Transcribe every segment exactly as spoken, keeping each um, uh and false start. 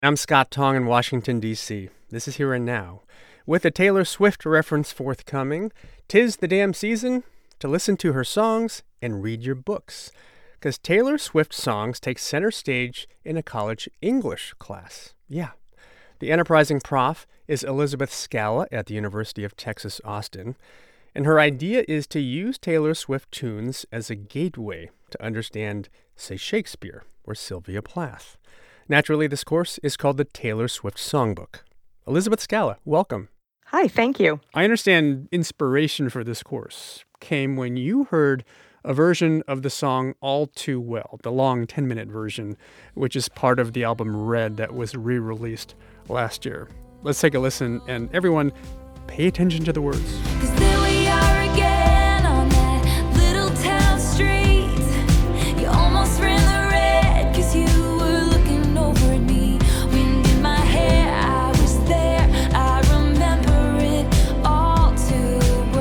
I'm Scott Tong in Washington, D C This is Here and Now. With a Taylor Swift reference forthcoming, 'tis the damn season to listen to her songs and read your books. Because Taylor Swift songs take center stage in a college English class. Yeah. The enterprising prof is Elizabeth Scala at the University of Texas, Austin. And her idea is to use Taylor Swift tunes as a gateway to understand, say, Shakespeare or Sylvia Plath. Naturally, this course is called the Taylor Swift Songbook. Elizabeth Scala, welcome. Hi, thank you. I understand inspiration for this course came when you heard a version of the song All Too Well, the long ten-minute version, which is part of the album Red that was re-released last year. Let's take a listen, and everyone, pay attention to the words. 'Cause there we are again on that little town street. You almost ran the red 'cause you were looking over at me. Wind in my hair, I was there. I remember it all too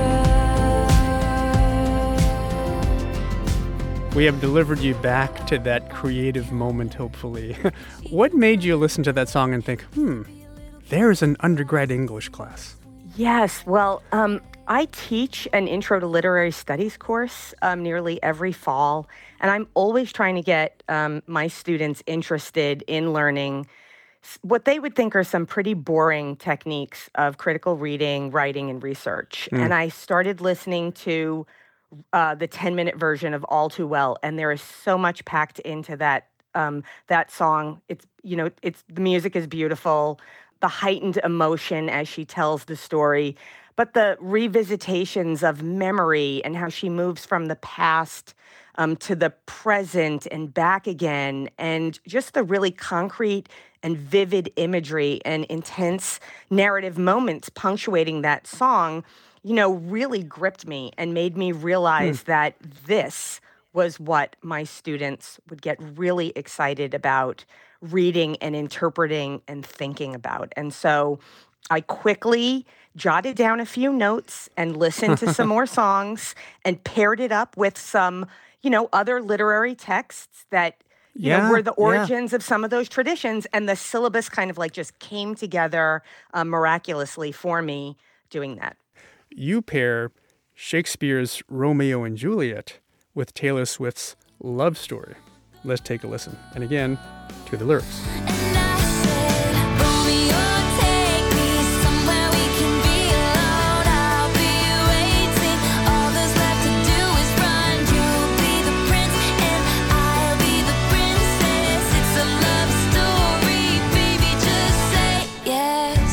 well. We have delivered you back to that creative moment, hopefully. What made you listen to that song and think, hmm, there's an undergrad English class? Yes, well, um, I teach an Intro to Literary Studies course um, nearly every fall, and I'm always trying to get um, my students interested in learning s- what they would think are some pretty boring techniques of critical reading, writing, and research. Mm. And I started listening to uh, the ten-minute version of All Too Well, and there is so much packed into that um, that song. It's you know, it's the music is beautiful, the heightened emotion as she tells the story, but the revisitations of memory and how she moves from the past um, to the present and back again, and just the really concrete and vivid imagery and intense narrative moments punctuating that song, you know, really gripped me and made me realize that this was what my students would get really excited about reading and interpreting and thinking about. And so I quickly jotted down a few notes and listened to some more songs and paired it up with some, you know, other literary texts that, you Yeah, know, were the yeah. origins of some of those traditions. And the syllabus kind of like just came together uh, miraculously for me doing that. You pair Shakespeare's Romeo and Juliet with Taylor Swift's Love Story. Let's take a listen. And again, to the lyrics. And I said, Romeo, take me somewhere we can be alone. I'll be waiting. All there's left to do is run. You'll be the prince and I'll be the princess. It's a love story, baby, just say yes.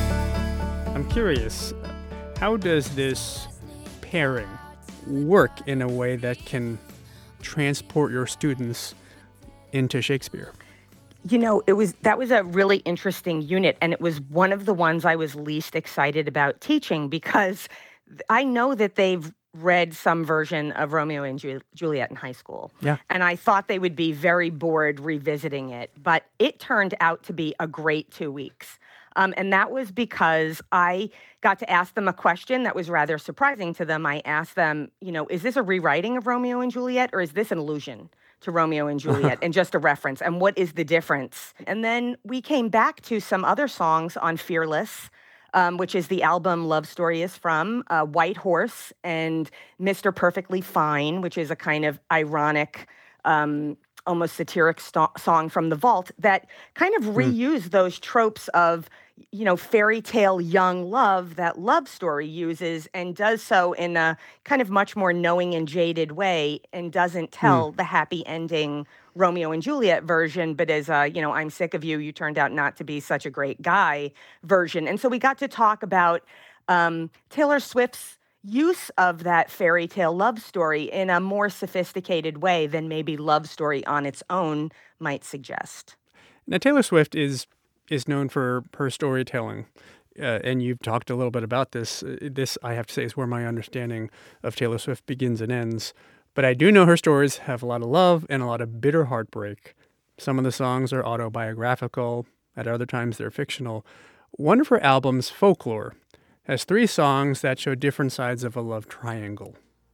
I'm curious, how does this pairing work in a way that can transport your students into Shakespeare? You know, it was that was a really interesting unit, and it was one of the ones I was least excited about teaching because th- I know that they've read some version of Romeo and Ju- Juliet in high school. Yeah. And I thought they would be very bored revisiting it, but it turned out to be a great two weeks. Um, and that was because I got to ask them a question that was rather surprising to them. I asked them, you know, is this a rewriting of Romeo and Juliet, or is this an allusion to Romeo and Juliet and just a reference? And what is the difference? And then we came back to some other songs on Fearless, um, which is the album Love Story is from, uh, White Horse and Mister Perfectly Fine, which is a kind of ironic, um, almost satiric sto- song from The Vault that kind of reuse those tropes of, you know, fairy tale young love that Love Story uses, and does so in a kind of much more knowing and jaded way, and doesn't tell the happy ending Romeo and Juliet version, but as a, you know, I'm sick of you, you turned out not to be such a great guy version. And so we got to talk about um, Taylor Swift's use of that fairy tale love story in a more sophisticated way than maybe Love Story on its own might suggest. Now, Taylor Swift is is known for her storytelling, uh, and you've talked a little bit about this. Uh, This, I have to say, is where my understanding of Taylor Swift begins and ends. But I do know her stories have a lot of love and a lot of bitter heartbreak. Some of the songs are autobiographical. At other times, they're fictional. One of her albums, Folklore, has three songs that show different sides of a love triangle.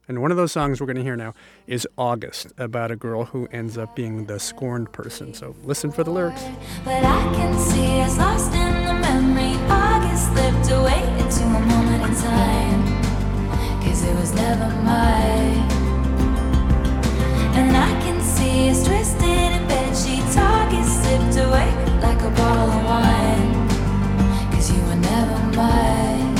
And one of those songs we're going to hear now is August, about a girl who ends up being the scorned person. So listen for the lyrics. But I can see us lost in the memory. August slipped away into a moment in time, 'cause it was never mine. And I can see us twisted in bedsheets. August slipped away like a bottle of wine, 'cause you were never mine.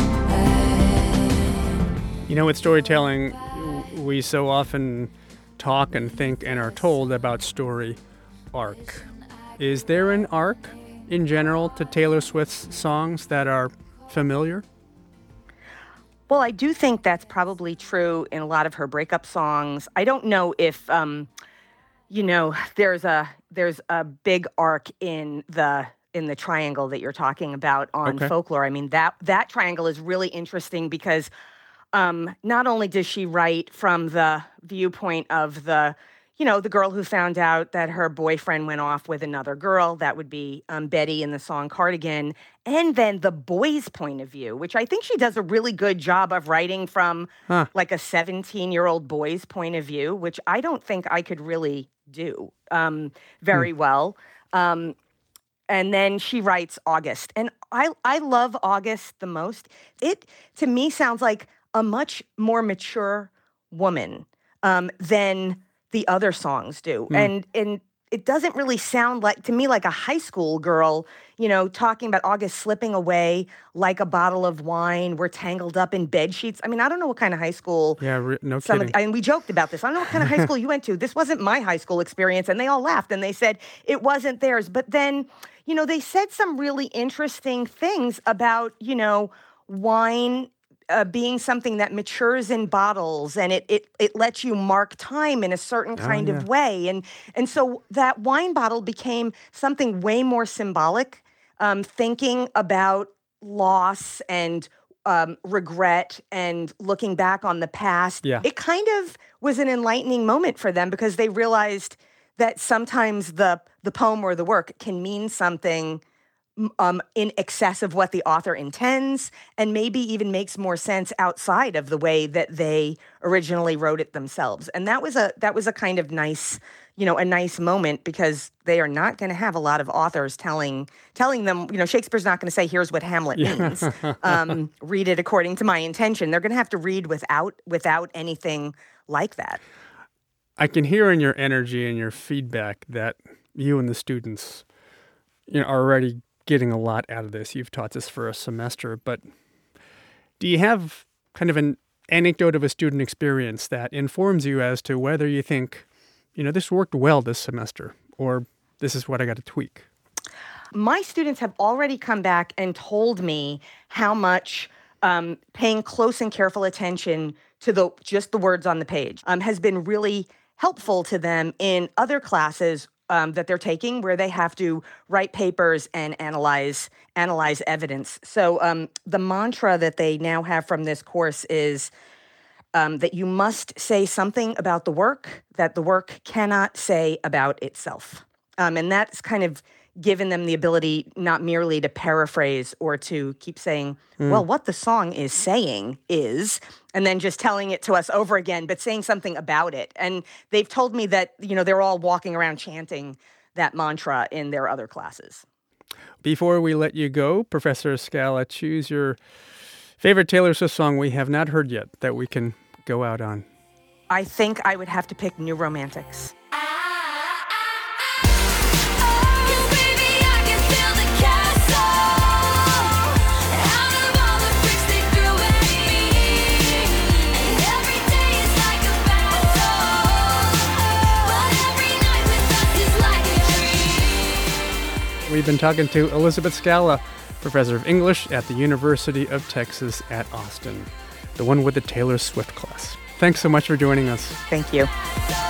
You know, with storytelling, we so often talk and think and are told about story arc. Is there an arc in general to Taylor Swift's songs that are familiar? Well, I do think that's probably true in a lot of her breakup songs. I don't know if, um, you know, there's a there's a big arc in the in the triangle that you're talking about on Okay. Folklore. I mean, that that triangle is really interesting because um, not only does she write from the viewpoint of the, you know, the girl who found out that her boyfriend went off with another girl, that would be um, Betty in the song Cardigan, and then the boy's point of view, which I think she does a really good job of writing from Huh. like a seventeen-year-old boy's point of view, which I don't think I could really do um, very well. Um, and then she writes August. And I, I love August the most. It, to me, sounds like a much more mature woman um, than the other songs do. And and it doesn't really sound like, to me, like a high school girl, you know, talking about August slipping away like a bottle of wine. We're tangled up in bed sheets. I mean, I don't know what kind of high school Yeah, re- no some kidding. of, and we joked about this. I don't know what kind of high school you went to. This wasn't my high school experience. And they all laughed and they said it wasn't theirs. But then, you know, they said some really interesting things about, you know, wine uh, being something that matures in bottles and it it it lets you mark time in a certain kind yeah. of way. And and so that wine bottle became something way more symbolic, um, thinking about loss and um, regret and looking back on the past. Yeah. It kind of was an enlightening moment for them because they realized that sometimes the the poem or the work can mean something m- um, in excess of what the author intends, and maybe even makes more sense outside of the way that they originally wrote it themselves. And that was a that was a kind of nice, you know, a nice moment because they are not going to have a lot of authors telling telling them, you know, Shakespeare's not going to say, "Here's what Hamlet means." um, read it according to my intention. They're going to have to read without without anything like that. I can hear in your energy and your feedback that you and the students, you know, are already getting a lot out of this. You've taught this for a semester, but do you have kind of an anecdote of a student experience that informs you as to whether you think, you know, this worked well this semester, or this is what I got to tweak? My students have already come back and told me how much um, paying close and careful attention to the just the words on the page um, has been really helpful to them in other classes um, that they're taking where they have to write papers and analyze analyze evidence. So um, the mantra that they now have from this course is um, that you must say something about the work that the work cannot say about itself. Um, and that's kind of given them the ability not merely to paraphrase or to keep saying, well, what the song is saying is, and then just telling it to us over again, but saying something about it. And they've told me that, you know, they're all walking around chanting that mantra in their other classes. Before we let you go, Professor Scala, choose your favorite Taylor Swift song we have not heard yet that we can go out on. I think I would have to pick New Romantics. We've been talking to Elizabeth Scala, professor of English at the University of Texas at Austin, the one with the Taylor Swift class. Thanks so much for joining us. Thank you. So